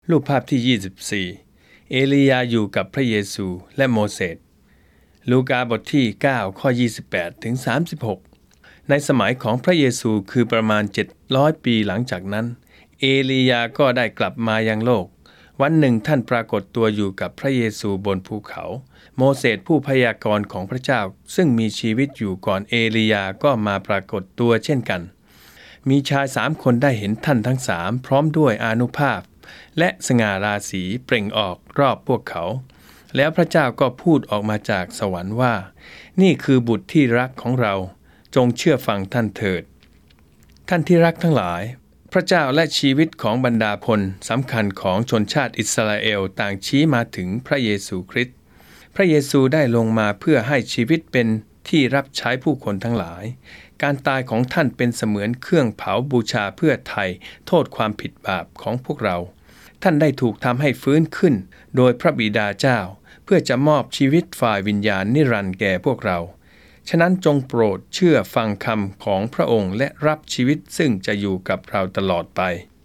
รูปภาพที่24เอลียาอยู่กับพระเยซูและโมเสสลูกาบทที่9ข้อ28ถึง36ในสมัยของพระเยซูคือประมาณ700ปีหลังจากนั้นเอลียาก็ได้กลับมายังโลกวันหนึ่งท่านปรากฏตัวอยู่กับพระเยซูบนภูเขาโมเสสผู้พยากรณ์ของพระเจ้าซึ่งมีชีวิตอยู่ก่อนเอลียาก็มาปรากฏตัวเช่นกันมีชาย3 คนได้เห็นท่านทั้ง3พร้อมด้วยอานุภาพและสง่าราศีเปล่งออกรอบพวกเขาแล้วพระเจ้าก็พูดออกมาจากสวรรค์ว่านี่คือบุตรที่รักของเราจงเชื่อฟังท่านเถิดท่านที่รักทั้งหลายพระเจ้าและชีวิตของบรรดาพลสำคัญของชนชาติอิสราเอลต่างชี้มาถึงพระเยซูคริสต์พระเยซูได้ลงมาเพื่อให้ชีวิตเป็นที่รับใช้ผู้คนทั้งหลายการตายของท่านเป็นเสมือนเครื่องเผาบูชาเพื่อไถ่โทษความผิดบาปของพวกเราท่านได้ถูกทำให้ฟื้นขึ้นโดยพระบิดาเจ้าเพื่อจะมอบชีวิตฝ่ายวิญญาณนิรันดร์แก่พวกเราฉะนั้นจงโปรดเชื่อฟังคำของพระองค์และรับชีวิตซึ่งจะอยู่กับเราตลอดไป